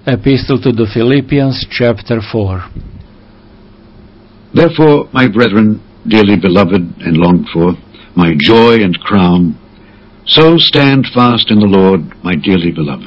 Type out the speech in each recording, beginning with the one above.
Epistle to the Philippians, chapter 4. Therefore, my brethren, dearly beloved and longed for, my joy and crown, so stand fast in the Lord, my dearly beloved.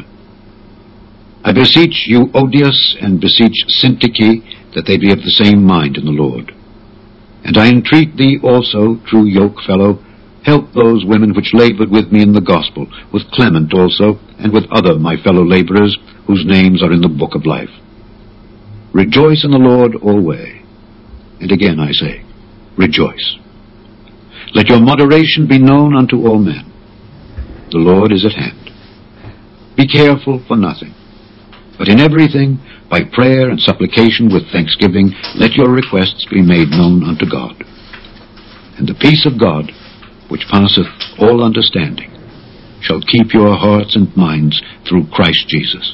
I beseech you, Odius, and beseech Syntyche, that they be of the same mind in the Lord. And I entreat thee also, true yokefellow, help those women which labored with me in the gospel, with Clement also, and with other my fellow laborers, whose names are in the book of life. Rejoice in the Lord always. And again I say, rejoice. Let your moderation be known unto all men. The Lord is at hand. Be careful for nothing, but in everything, by prayer and supplication with thanksgiving, let your requests be made known unto God. And the peace of God, which passeth all understanding, shall keep your hearts and minds through Christ Jesus.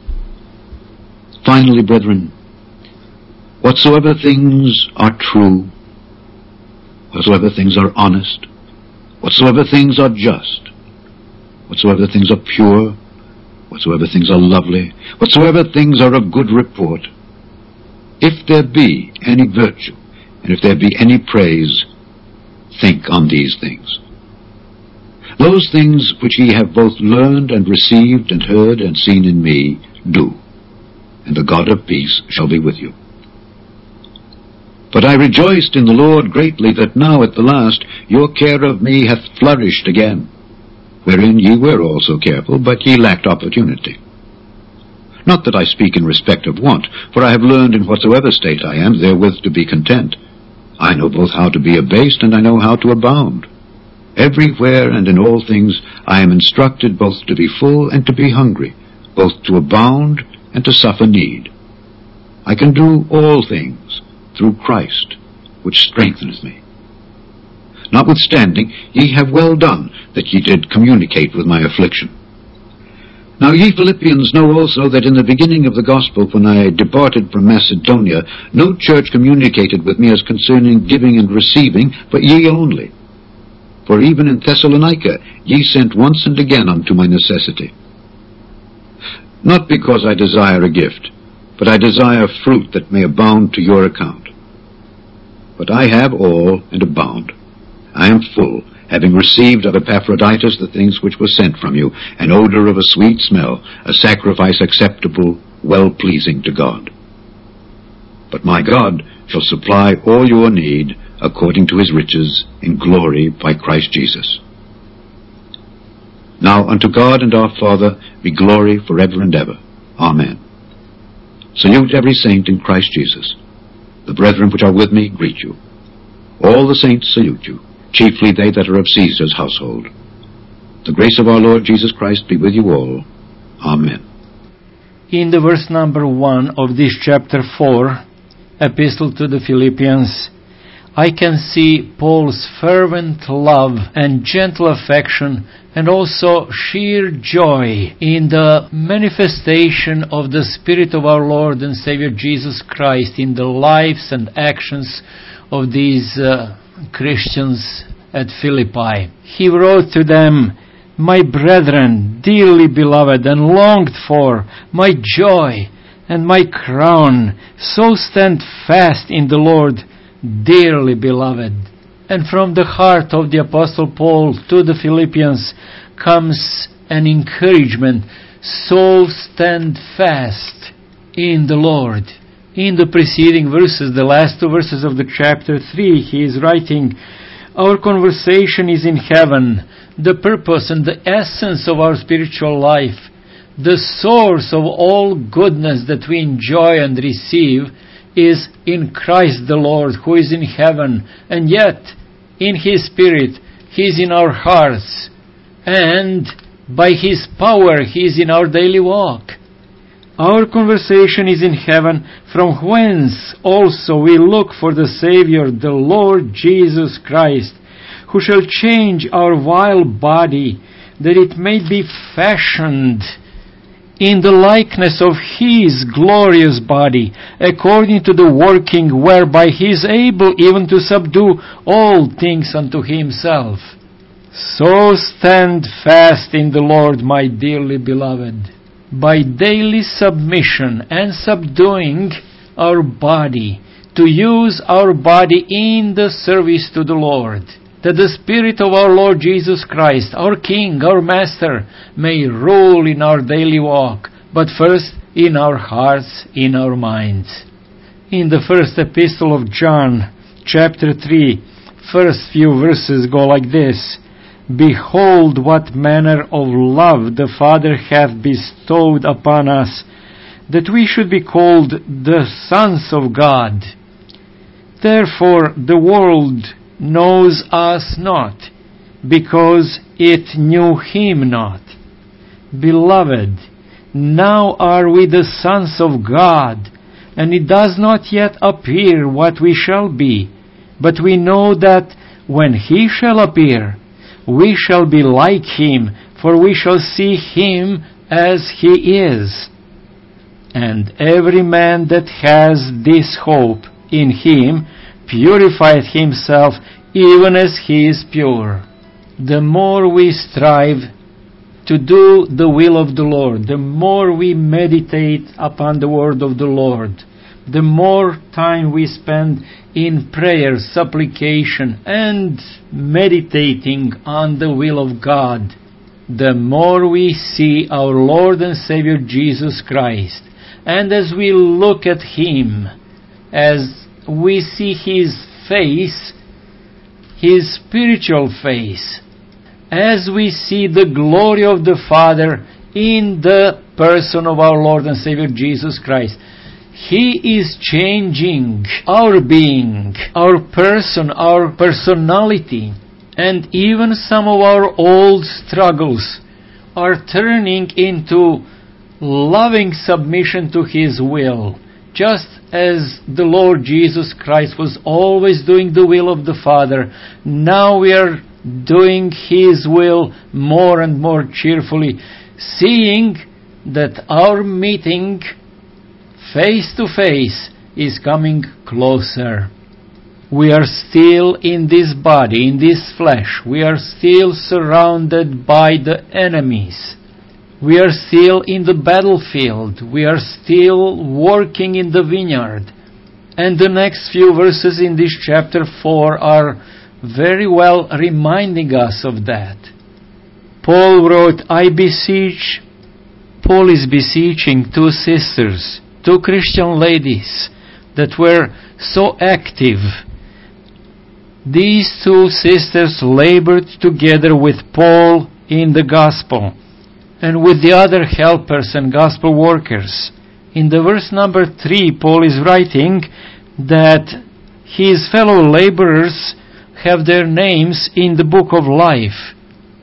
Finally, brethren, whatsoever things are true, whatsoever things are honest, whatsoever things are just, whatsoever things are pure, whatsoever things are lovely, whatsoever things are of good report, if there be any virtue, and if there be any praise, think on these things. Those things which ye have both learned and received and heard and seen in me, do, and the God of peace shall be with you. But I rejoiced in the Lord greatly that now at the last your care of me hath flourished again, wherein ye were also careful, but ye lacked opportunity. Not that I speak in respect of want, for I have learned in whatsoever state I am therewith to be content. I know both how to be abased, and I know how to abound. Everywhere and in all things I am instructed both to be full and to be hungry, both to abound and to suffer need. I can do all things through Christ, which strengtheneth me. Notwithstanding, ye have well done that ye did communicate with my affliction. Now ye Philippians know also that in the beginning of the gospel, when I departed from Macedonia, no church communicated with me as concerning giving and receiving, but ye only. For even in Thessalonica ye sent once and again unto my necessity. Not because I desire a gift, but I desire fruit that may abound to your account. But I have all and abound. I am full, having received of Epaphroditus the things which were sent from you, an odor of a sweet smell, a sacrifice acceptable, well-pleasing to God. But my God shall supply all your need according to his riches in glory by Christ Jesus. Now unto God and our Father be glory forever and ever. Amen. Salute every saint in Christ Jesus. The brethren which are with me greet you. All the saints salute you, chiefly they that are of Caesar's household. The grace of our Lord Jesus Christ be with you all. Amen. In the verse number 1 of this chapter 4, Epistle to the Philippians, I can see Paul's fervent love and gentle affection and also sheer joy in the manifestation of the Spirit of our Lord and Savior Jesus Christ in the lives and actions of these Christians at Philippi. He wrote to them, my brethren, dearly beloved and longed for, my joy and my crown, so stand fast in the Lord, dearly beloved. And from the heart of the Apostle Paul to the Philippians comes an encouragement, so stand fast in the Lord. In the preceding verses, the last two verses of the chapter 3, he is writing, our conversation is in heaven, the purpose and the essence of our spiritual life, the source of all goodness that we enjoy and receive is in Christ the Lord, who is in heaven, and yet in His Spirit He is in our hearts, and by His power He is in our daily walk. Our conversation is in heaven, from whence also we look for the Savior, the Lord Jesus Christ, who shall change our vile body, that it may be fashioned in the likeness of His glorious body, according to the working whereby He is able even to subdue all things unto Himself. So stand fast in the Lord, my dearly beloved. by daily submission and subduing our body, to use our body in the service to the Lord, that the Spirit of our Lord Jesus Christ, our King, our Master, may rule in our daily walk, but first in our hearts, in our minds. In the first epistle of John, chapter 3, first few verses go like this: Behold what manner of love the Father hath bestowed upon us, that we should be called the sons of God. Therefore the world knows us not, because it knew him not. Beloved, now are we the sons of God, and it does not yet appear what we shall be, but we know that when he shall appear, we shall be like him, for we shall see him as he is. And every man that has this hope in him purifieth himself, even as he is pure. The more we strive to do the will of the Lord, the more we meditate upon the word of the Lord, the more time we spend in prayer, supplication, and meditating on the will of God, the more we see our Lord and Savior Jesus Christ. And as we look at him, as we see his face, his spiritual face, as we see the glory of the Father in the person of our Lord and Savior Jesus Christ, he is changing our being, our person, our personality, and even some of our old struggles are turning into loving submission to his will, just as the Lord Jesus Christ was always doing the will of the Father. Now we are doing his will more and more cheerfully, seeing that our meeting face to face is coming closer. We are still in this body, in this flesh. We are still surrounded by the enemies. We are still in the battlefield. We are still working in the vineyard. And the next few verses in this chapter 4 are very well reminding us of that. Paul wrote, Paul is beseeching two sisters, two Christian ladies that were so active. These two sisters labored together with Paul in the gospel and with the other helpers and gospel workers. In the verse number 3, Paul is writing that his fellow laborers have their names in the book of life.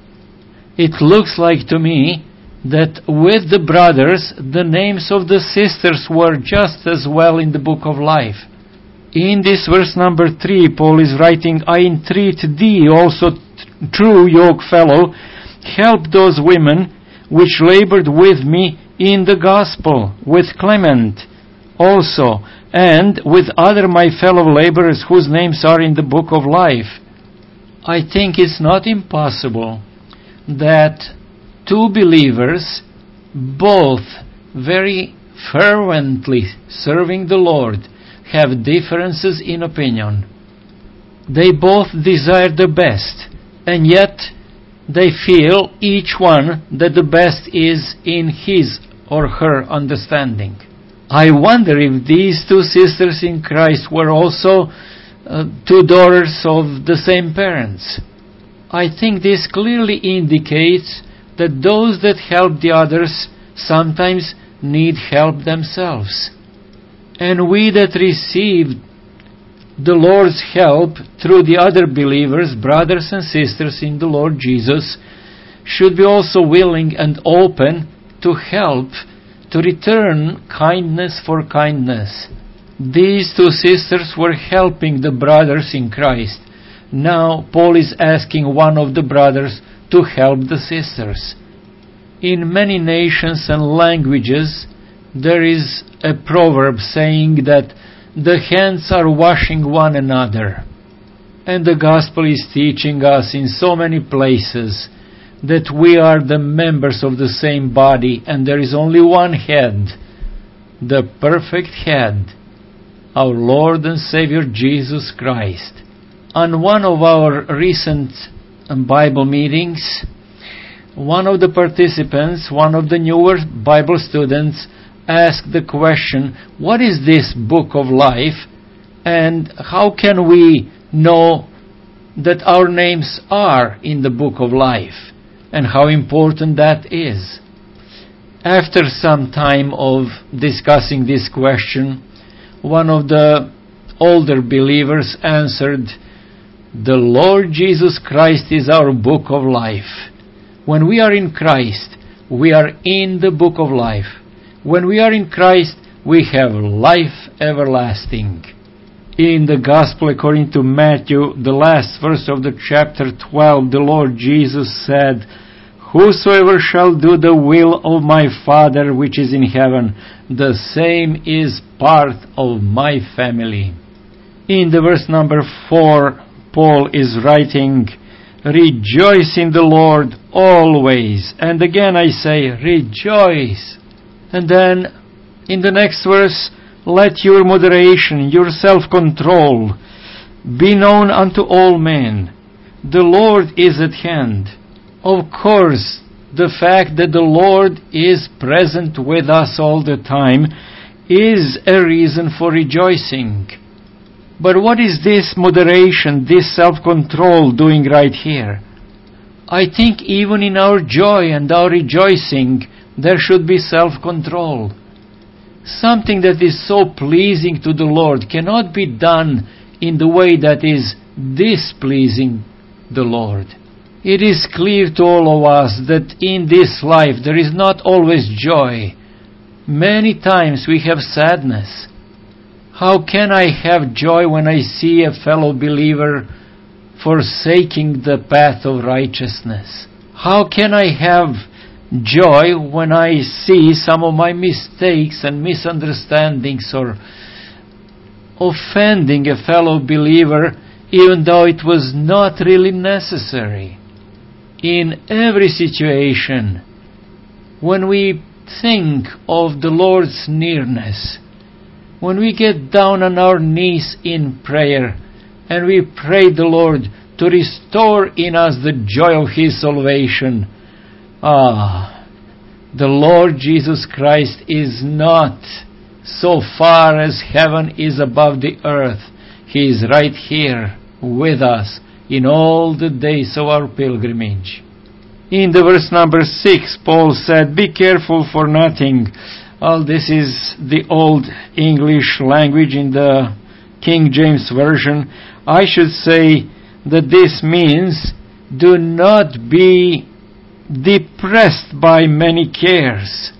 It looks like to me that with the brothers, the names of the sisters were just as well in the book of life. In this verse number 3, Paul is writing, I entreat thee also, true yoke fellow, help those women which labored with me in the gospel, with Clement also, and with other my fellow laborers whose names are in the book of life. I think it's not impossible that two believers, both very fervently serving the Lord, have differences in opinion. They both desire the best, and yet they feel each one that the best is in his or her understanding. I wonder if these two sisters in Christ were also two daughters of the same parents. I think this clearly indicates that those that help the others sometimes need help themselves. And we that receive the Lord's help through the other believers, brothers and sisters in the Lord Jesus, should be also willing and open to help, to return kindness for kindness. These two sisters were helping the brothers in Christ. Now Paul is asking one of the brothers to help the sisters. In many nations and languages, there is a proverb saying that the hands are washing one another. And the gospel is teaching us in so many places that we are the members of the same body, and there is only one head, the perfect head, our Lord and Savior Jesus Christ. On one of our recent Bible meetings, one of the participants, one of the newer Bible students, asked the question, what is this book of life, and how can we know that our names are in the book of life, and how important that is? After some time of discussing this question, one of the older believers answered, the Lord Jesus Christ is our book of life. When we are in Christ, we are in the book of life. When we are in Christ, we have life everlasting. In the Gospel according to Matthew, the last verse of the chapter 12, the Lord Jesus said, whosoever shall do the will of my Father which is in heaven, the same is part of my family. In the verse number 4, Paul is writing, rejoice in the Lord always. And again I say, rejoice. And then in the next verse, let your moderation, your self-control, be known unto all men. The Lord is at hand. Of course, the fact that the Lord is present with us all the time is a reason for rejoicing. But what is this moderation, this self-control doing right here? I think even in our joy and our rejoicing, there should be self-control. Something that is so pleasing to the Lord cannot be done in the way that is displeasing the Lord. It is clear to all of us that in this life there is not always joy. Many times we have sadness. How can I have joy when I see a fellow believer forsaking the path of righteousness? How can I have joy when I see some of my mistakes and misunderstandings or offending a fellow believer even though it was not really necessary? In every situation, when we think of the Lord's nearness, when we get down on our knees in prayer and we pray the Lord to restore in us the joy of His salvation, the Lord Jesus Christ is not so far as heaven is above the earth. He is right here with us in all the days of our pilgrimage. In the verse number 6, Paul said, be careful for nothing. Well, this is the old English language in the King James Version. I should say that this means do not be depressed by many cares.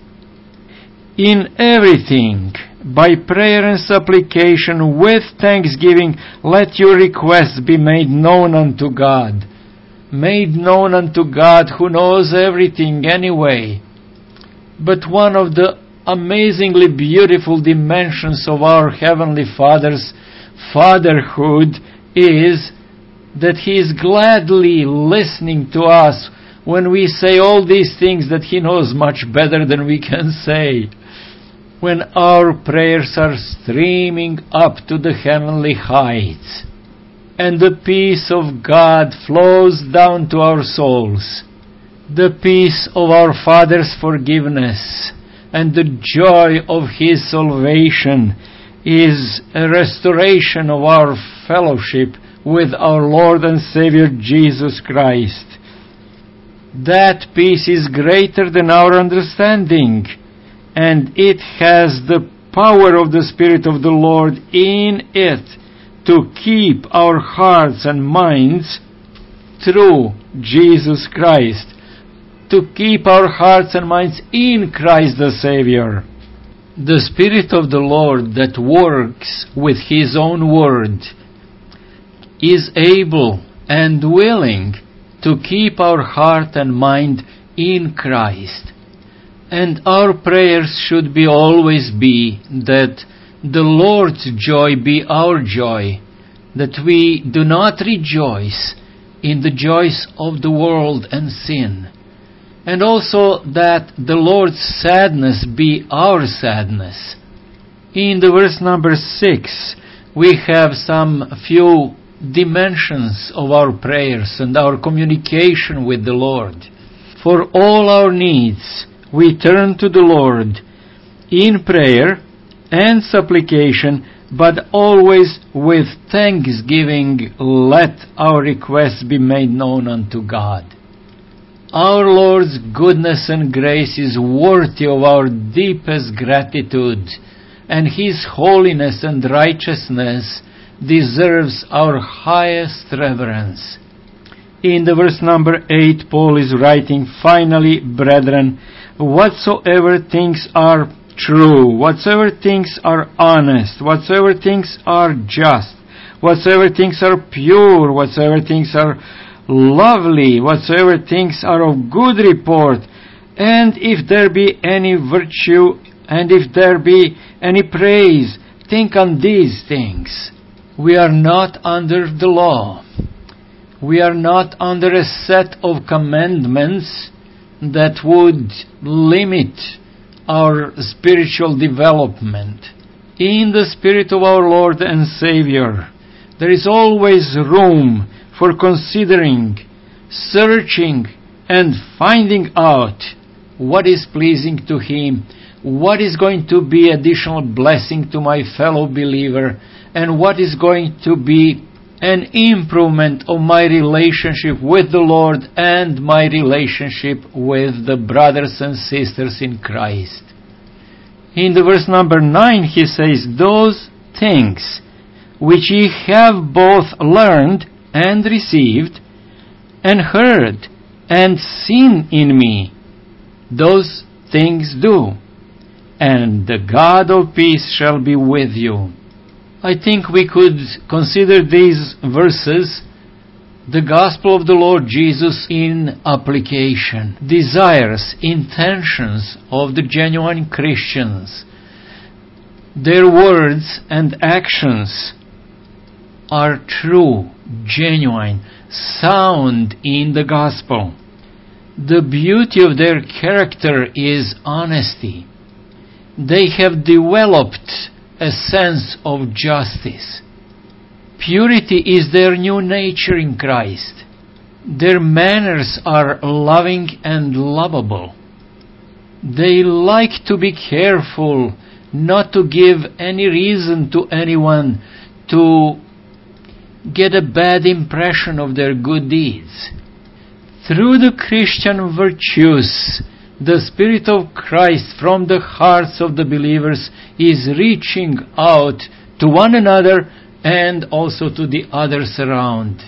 In everything, by prayer and supplication with thanksgiving, let your requests be made known unto God. Made known unto God who knows everything anyway. But one of the amazingly beautiful dimensions of our Heavenly Father's fatherhood is that He is gladly listening to us when we say all these things that He knows much better than we can say. When our prayers are streaming up to the heavenly heights, and the peace of God flows down to our souls, the peace of our Father's forgiveness, and the joy of His salvation is a restoration of our fellowship with our Lord and Savior Jesus Christ. That peace is greater than our understanding, and it has the power of the Spirit of the Lord in it to keep our hearts and minds through Jesus Christ, to keep our hearts and minds in Christ the Savior. The Spirit of the Lord that works with His own word is able and willing to keep our heart and mind in Christ. And our prayers should always be that the Lord's joy be our joy, that we do not rejoice in the joys of the world and sin. And also that the Lord's sadness be our sadness. In the verse number 6, we have some few dimensions of our prayers and our communication with the Lord. For all our needs, we turn to the Lord in prayer and supplication, but always with thanksgiving let our requests be made known unto God. Our Lord's goodness and grace is worthy of our deepest gratitude, and His holiness and righteousness deserves our highest reverence. In the verse number 8, Paul is writing, "Finally, brethren, whatsoever things are true, whatsoever things are honest, whatsoever things are just, whatsoever things are pure, whatsoever things are lovely, whatsoever things are of good report, and if there be any virtue, and if there be any praise, think on these things." We are not under the law. We are not under a set of commandments that would limit our spiritual development. In the Spirit of our Lord and Savior, there is always room for considering, searching, and finding out what is pleasing to Him, what is going to be additional blessing to my fellow believer, and what is going to be an improvement of my relationship with the Lord and my relationship with the brothers and sisters in Christ. In the verse number 9 he says, "Those things which ye have both learned and received, and heard and seen in me, those things do, and the God of peace shall be with you." I think we could consider these verses the gospel of the Lord Jesus in application, desires, intentions of the genuine Christians. Their words and actions are true, genuine, sound in the gospel. The beauty of their character is honesty. They have developed a sense of justice. Purity is their new nature in Christ. Their manners are loving and lovable. They like to be careful not to give any reason to anyone to get a bad impression of their good deeds. Through the Christian virtues, the Spirit of Christ from the hearts of the believers is reaching out to one another and also to the others around.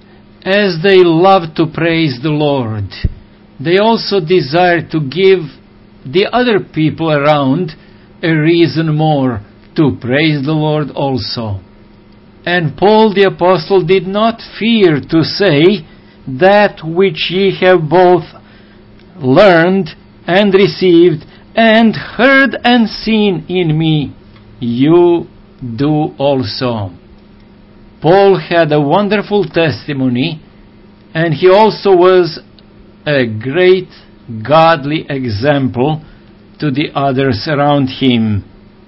As they love to praise the Lord, they also desire to give the other people around a reason more to praise the Lord also. And Paul the Apostle did not fear to say, "That which ye have both learned and received and heard and seen in me, you do also." Paul had a wonderful testimony, and he also was a great godly example to the others around him.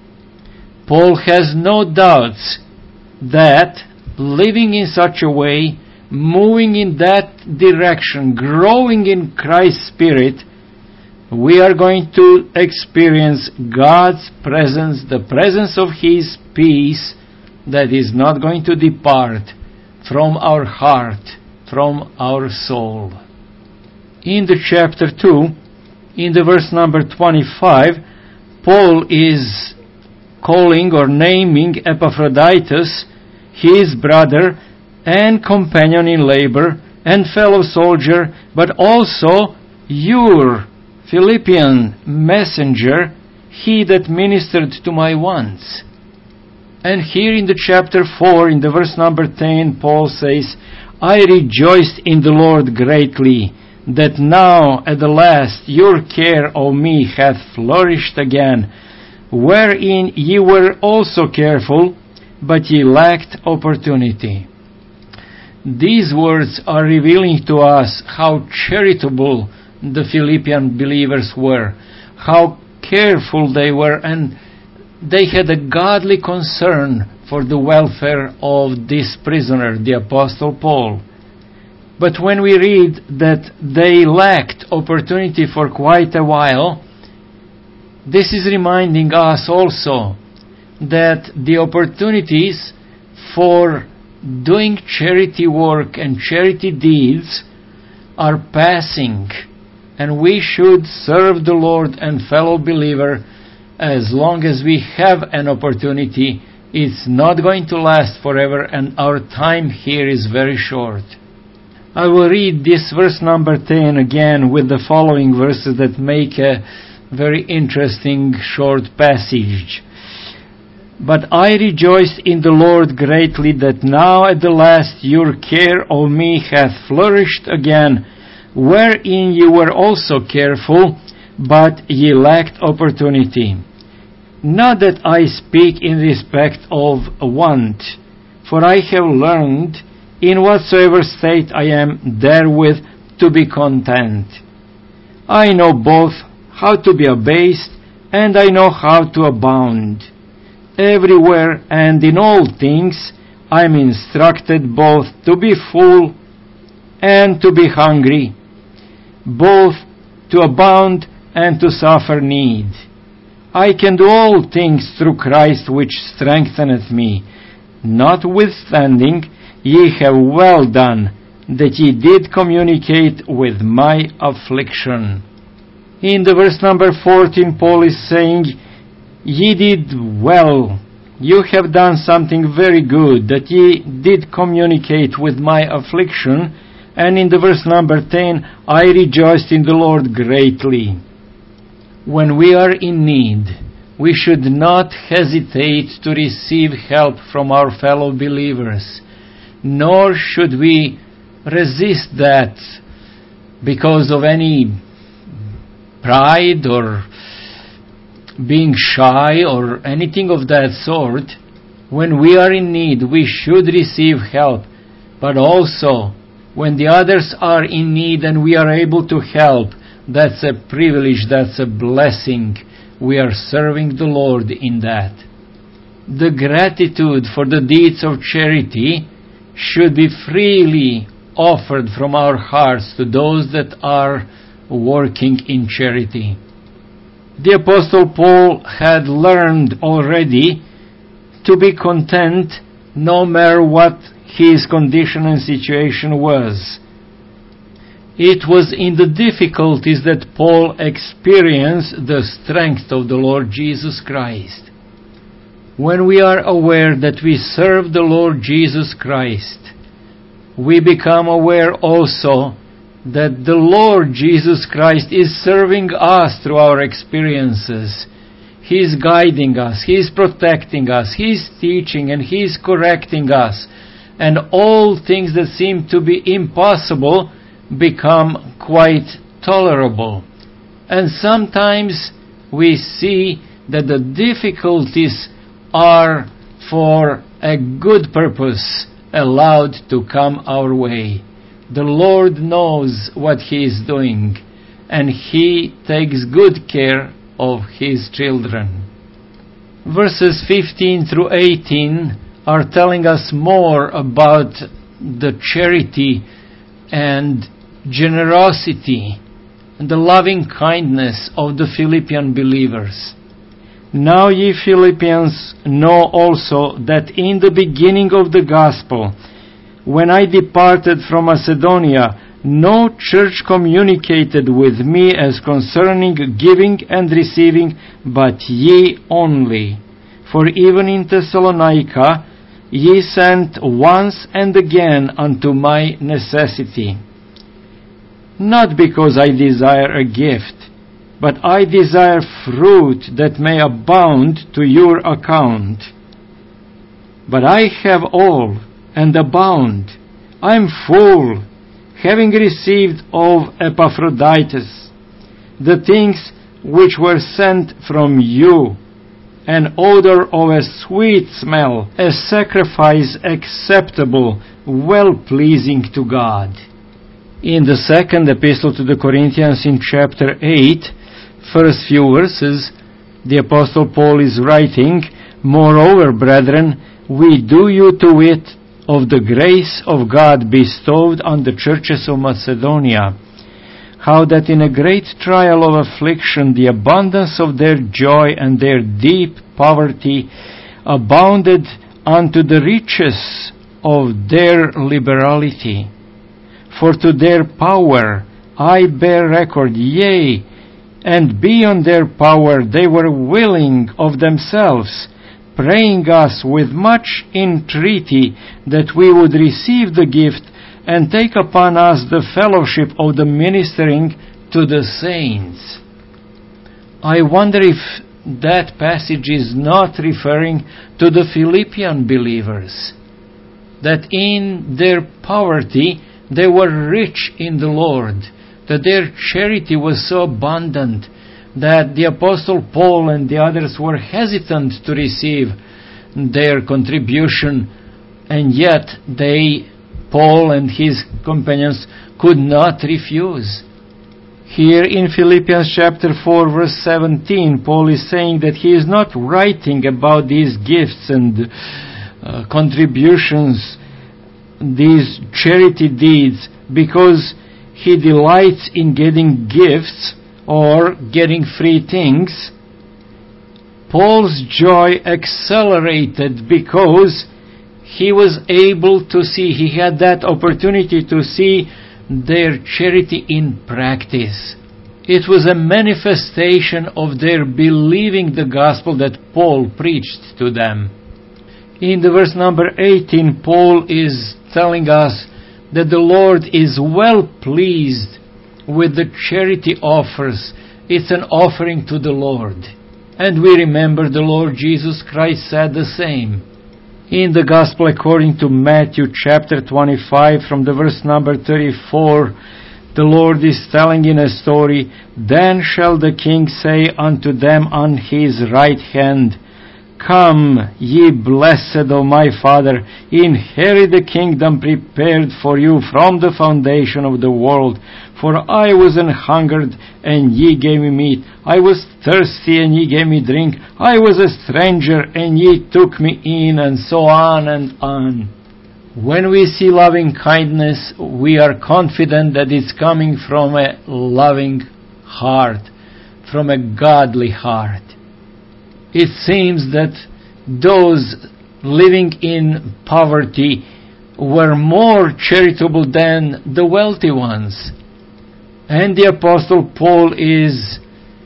Paul has no doubts that living in such a way, moving in that direction, growing in Christ's Spirit, we are going to experience God's presence, the presence of His peace that is not going to depart from our heart, from our soul. In the chapter 2, in the verse number 25, Paul is calling or naming Epaphroditus, his brother and companion in labor and fellow soldier, but also your Philippian messenger, he that ministered to my wants. And here in the chapter 4, in the verse number 10, Paul says, "I rejoiced in the Lord greatly, that now at the last your care of me hath flourished again, wherein ye were also careful, but ye lacked opportunity." These words are revealing to us how charitable the Philippian believers were, how careful they were, and they had a godly concern for the welfare of this prisoner, the Apostle Paul. But when we read that they lacked opportunity for quite a while, this is reminding us also that the opportunities for doing charity work and charity deeds are passing, and we should serve the Lord and fellow believer as long as we have an opportunity. It's not going to last forever, and our time here is very short. I will read this verse number 10 again with the following verses that make a very interesting short passage. But I rejoiced in the Lord greatly that now at the last your care of me hath flourished again, wherein ye were also careful, but ye lacked opportunity. Not that I speak in respect of want, for I have learned in whatsoever state I am therewith to be content. I know both how to be abased, and I know how to abound. Everywhere and in all things I am instructed both to be full and to be hungry, both to abound and to suffer need. I can do all things through Christ which strengtheneth me. Notwithstanding, ye have well done, that ye did communicate with my affliction. In the verse number 14, Paul is saying, ye did well. You have done something very good, that ye did communicate with my affliction. And in the verse number 10, I rejoiced in the Lord greatly. When we are in need, we should not hesitate to receive help from our fellow believers, nor should we resist that because of any pride or being shy or anything of that sort. When we are in need, we should receive help, but also when the others are in need and we are able to help, that's a privilege, that's a blessing. We are serving the Lord in that. The gratitude for the deeds of charity should be freely offered from our hearts to those that are working in charity. The Apostle Paul had learned already to be content no matter what his condition and situation was. It was in the difficulties that Paul experienced the strength of the Lord Jesus Christ. When we are aware that we serve the Lord Jesus Christ, we become aware also that the Lord Jesus Christ is serving us through our experiences. He is guiding us, He is protecting us, He is teaching and He is correcting us. And all things that seem to be impossible become quite tolerable. And sometimes we see that the difficulties are for a good purpose allowed to come our way. The Lord knows what He is doing, and He takes good care of His children. Verses 15 through 18 are telling us more about the charity and generosity and the loving kindness of the Philippian believers. Now ye Philippians know also that in the beginning of the gospel, when I departed from Macedonia, no church communicated with me as concerning giving and receiving, but ye only. For even in Thessalonica ye sent once and again unto my necessity. Not because I desire a gift, but I desire fruit that may abound to your account. But I have all, and abound. I am full, having received of Epaphroditus the things which were sent from you, an odor of a sweet smell, a sacrifice acceptable, well-pleasing to God. In the second epistle to the Corinthians in chapter 8, first few verses, the Apostle Paul is writing, "Moreover, brethren, we do you to wit of the grace of God bestowed on the churches of Macedonia, how that in a great trial of affliction the abundance of their joy and their deep poverty abounded unto the riches of their liberality. For to their power I bear record, yea, and beyond their power they were willing of themselves, praying us with much entreaty that we would receive the gift and take upon us the fellowship of the ministering to the saints." I wonder if that passage is not referring to the Philippian believers, that in their poverty they were rich in the Lord, that their charity was so abundant that the Apostle Paul and the others were hesitant to receive their contribution, and yet Paul and his companions, could not refuse. Here in Philippians chapter 4 verse 17, Paul is saying that he is not writing about these gifts and contributions, these charity deeds, because he delights in getting gifts or getting free things. Paul's joy accelerated because he was able to see, he had that opportunity to see their charity in practice. It was a manifestation of their believing the gospel that Paul preached to them. In the verse number 18, Paul is telling us that the Lord is well pleased with the charity offers. It's an offering to the Lord. And we remember the Lord Jesus Christ said the same. In the Gospel according to Matthew chapter 25, from the verse number 34, the Lord is telling in a story, "Then shall the King say unto them on his right hand, Come, ye blessed of my Father, inherit the kingdom prepared for you from the foundation of the world. For I was an hungered, and ye gave me meat. I was thirsty, and ye gave me drink. I was a stranger, and ye took me in," and so on and on. When we see loving kindness, we are confident that it's coming from a loving heart, from a godly heart. It seems that those living in poverty were more charitable than the wealthy ones. And the Apostle Paul is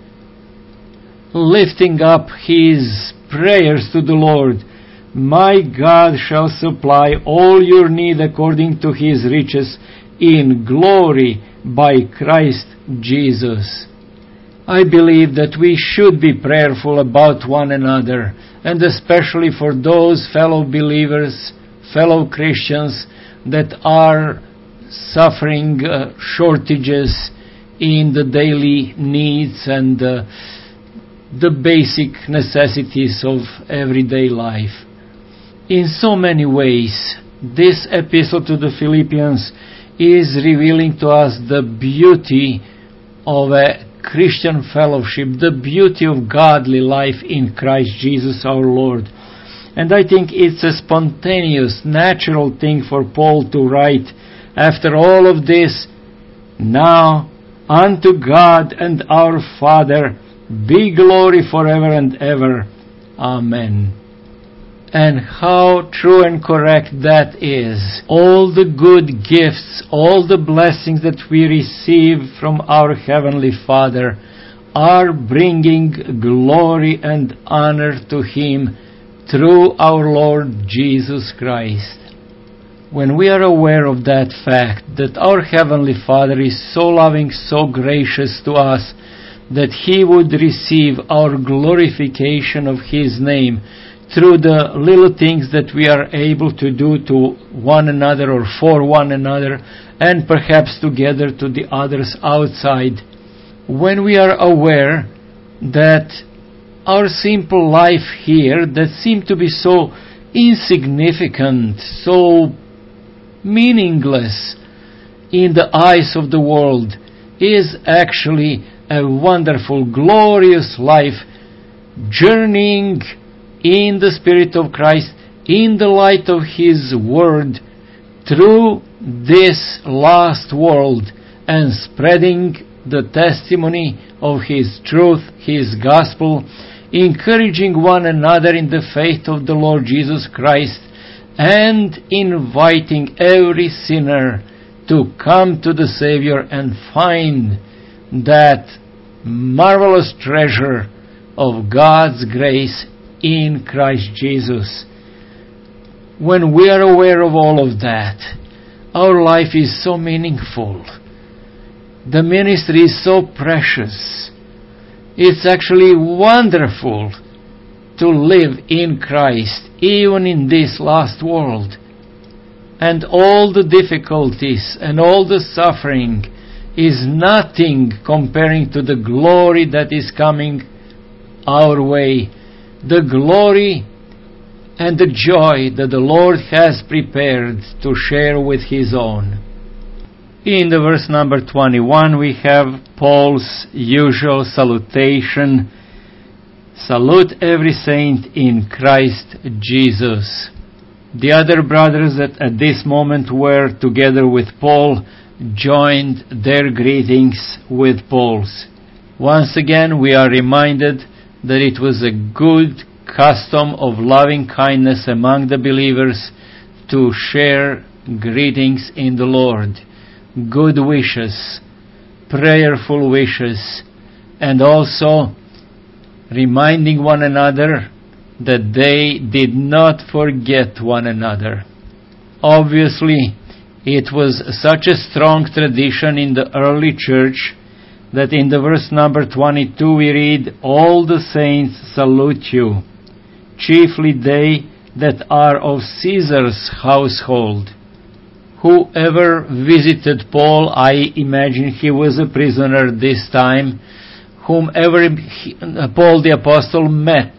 lifting up his prayers to the Lord. "My God shall supply all your need according to his riches in glory by Christ Jesus." I believe that we should be prayerful about one another, and especially for those fellow believers, fellow Christians that are suffering shortages in the daily needs and the basic necessities of everyday life. In so many ways, this epistle to the Philippians is revealing to us the beauty of a Christian fellowship, the beauty of godly life in Christ Jesus our Lord. And I think it's a spontaneous, natural thing for Paul to write after all of this, "Now unto God and our Father be glory forever and ever. Amen." And how true and correct that is. All the good gifts, all the blessings that we receive from our Heavenly Father are bringing glory and honor to Him through our Lord Jesus Christ. When we are aware of that fact, that our Heavenly Father is so loving, so gracious to us, that He would receive our glorification of His name through the little things that we are able to do to one another or for one another, and perhaps together to the others outside. When we are aware that our simple life here, that seemed to be so insignificant, so meaningless in the eyes of the world, is actually a wonderful, glorious life, journeying in the Spirit of Christ, in the light of His Word, through this last world, and spreading the testimony of His truth, His gospel, encouraging one another in the faith of the Lord Jesus Christ, and inviting every sinner to come to the Savior and find that marvelous treasure of God's grace in Christ Jesus. When we are aware of all of that, our life is so meaningful. The ministry is so precious. It's actually wonderful to live in Christ, even in this last world. And all the difficulties and all the suffering is nothing comparing to the glory that is coming our way. The glory and the joy that the Lord has prepared to share with His own. In the verse number 21 we have Paul's usual salutation. Salute every saint in Christ Jesus. The other brothers that at this moment were together with Paul joined their greetings with Paul's. Once again we are reminded that it was a good custom of loving kindness among the believers to share greetings in the Lord, good wishes, prayerful wishes, and also reminding one another that they did not forget one another. Obviously, it was such a strong tradition in the early church that in the verse number 22 we read, all the saints salute you, chiefly they that are of Caesar's household. Whoever visited Paul, I imagine he was a prisoner this time, whomever Paul the Apostle met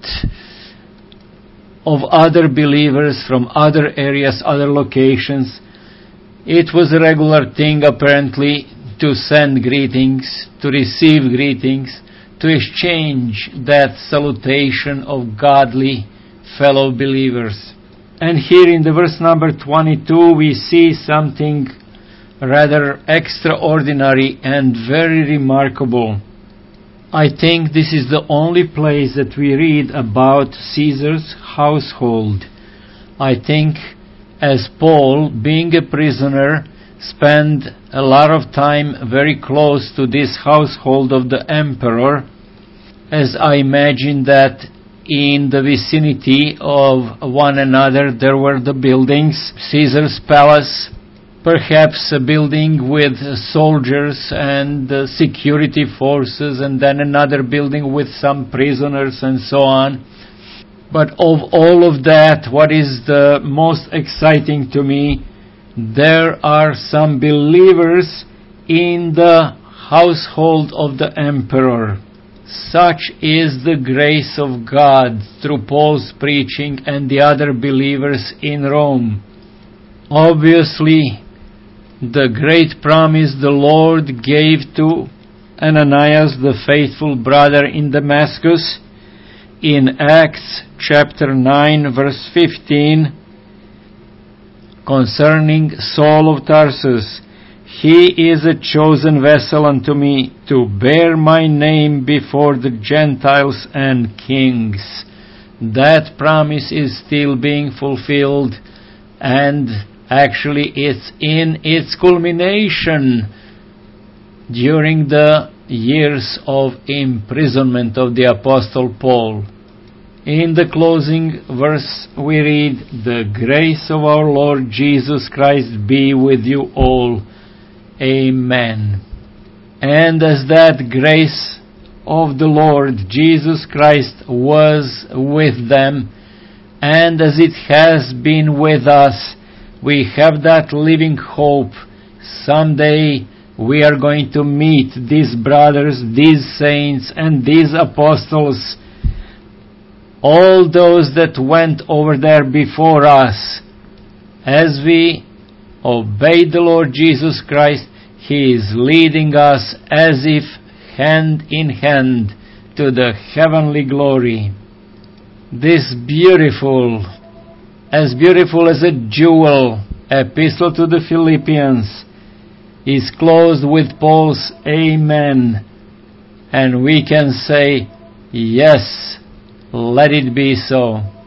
of other believers from other areas, other locations, it was a regular thing apparently to send greetings, to receive greetings, to exchange that salutation of godly fellow believers. And here in the verse number 22 we see something rather extraordinary and very remarkable. I think this is the only place that we read about Caesar's household. I think as Paul, being a prisoner, spent a lot of time very close to this household of the emperor, as I imagine that in the vicinity of one another there were the buildings, Caesar's palace, perhaps a building with soldiers and security forces, and then another building with some prisoners and so on. But of all of that, what is the most exciting to me, there are some believers in the household of the emperor. Such is the grace of God through Paul's preaching and the other believers in Rome. Obviously, the great promise the Lord gave to Ananias, the faithful brother in Damascus, in Acts chapter 9 verse 15, concerning Saul of Tarsus, he is a chosen vessel unto me to bear my name before the Gentiles and kings. That promise is still being fulfilled, and actually it's in its culmination during the years of imprisonment of the Apostle Paul. In the closing verse we read, the grace of our Lord Jesus Christ be with you all. Amen. And as that grace of the Lord Jesus Christ was with them, and as it has been with us, we have that living hope. Someday we are going to meet these brothers, these saints, and these apostles, all those that went over there before us. As we obey the Lord Jesus Christ, He is leading us as if hand in hand to the heavenly glory. This beautiful as a jewel epistle to the Philippians is closed with Paul's Amen, and we can say, yes, let it be so.